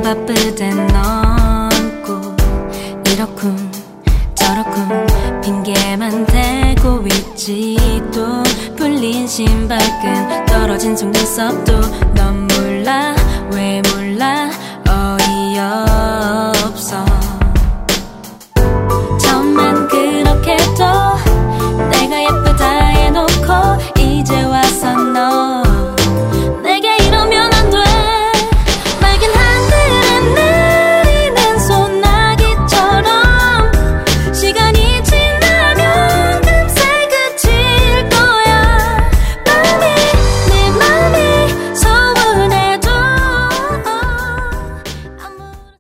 바쁠 땐 넌 꼭 이렇군 저렇군 핑계만 대고 있지. 또 풀린 신발끈 떨어진 속눈썹도 넌 몰라 왜 몰라 어이없